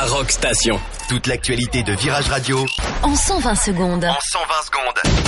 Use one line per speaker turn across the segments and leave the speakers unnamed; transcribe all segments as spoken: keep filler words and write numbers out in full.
la Rock Station.
Toute l'actualité de Virage Radio
en cent vingt secondes.
En cent vingt secondes.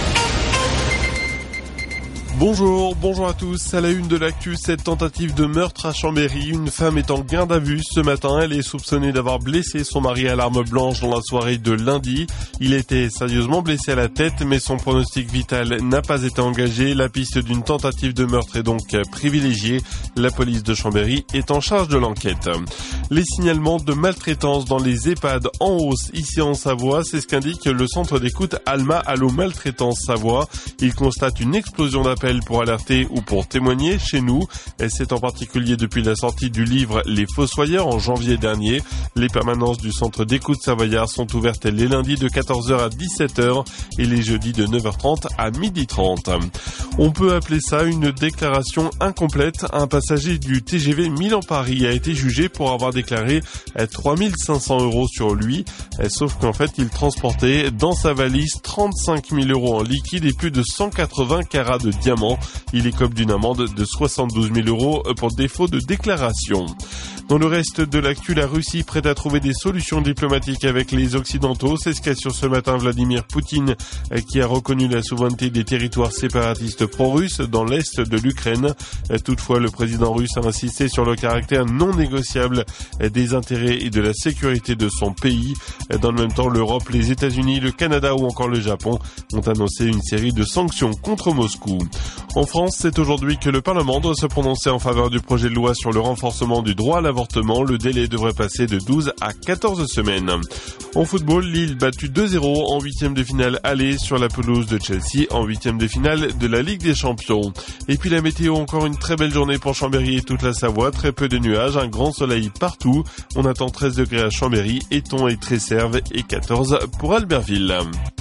Bonjour, bonjour à tous. À la une de l'actu, cette tentative de meurtre à Chambéry. Une femme est en garde à vue ce matin. Elle est soupçonnée d'avoir blessé son mari à l'arme blanche dans la soirée de lundi. Il était sérieusement blessé à la tête, mais son pronostic vital n'a pas été engagé. La piste d'une tentative de meurtre est donc privilégiée. La police de Chambéry est en charge de l'enquête. Les signalements de maltraitance dans les EHPAD en hausse ici en Savoie. C'est ce qu'indique le centre d'écoute Alma Allo Maltraitance Savoie. Il constate une explosion d'appels pour alerter ou pour témoigner chez nous. Et c'est en particulier depuis la sortie du livre Les Fossoyeurs en janvier dernier. Les permanences du centre d'écoute Savoyard sont ouvertes les lundis de quatorze heures à dix-sept heures et les jeudis de neuf heures trente à midi trente. On peut appeler ça une déclaration incomplète. Un passager du T G V Milan-Paris a été jugé pour avoir déclaré trois mille cinq cents euros sur lui. Sauf qu'en fait, il transportait dans sa valise trente-cinq mille euros en liquide et plus de cent quatre-vingts carats de diamants. Il écope d'une amende de soixante-douze mille euros pour défaut de déclaration. Dans le reste de l'actu, la Russie prête à trouver des solutions diplomatiques avec les Occidentaux. C'est ce qu'assure ce matin Vladimir Poutine, qui a reconnu la souveraineté des territoires séparatistes pro-russes dans l'est de l'Ukraine. Toutefois, le président russe a insisté sur le caractère non négociable des intérêts et de la sécurité de son pays. Dans le même temps, l'Europe, les États-Unis, le Canada ou encore le Japon ont annoncé une série de sanctions contre Moscou. En France, c'est aujourd'hui que le Parlement doit se prononcer en faveur du projet de loi sur le renforcement du droit à l'avortement. Le délai devrait passer de douze à quatorze semaines. En football, Lille battu deux zéro en huitième de finale aller sur la pelouse de Chelsea en huitième de finale de la Ligue des Champions. Et puis la météo, encore une très belle journée pour Chambéry et toute la Savoie. Très peu de nuages, un grand soleil partout. On attend treize degrés à Chambéry, Éton et Tresserve et quatorze pour Albertville.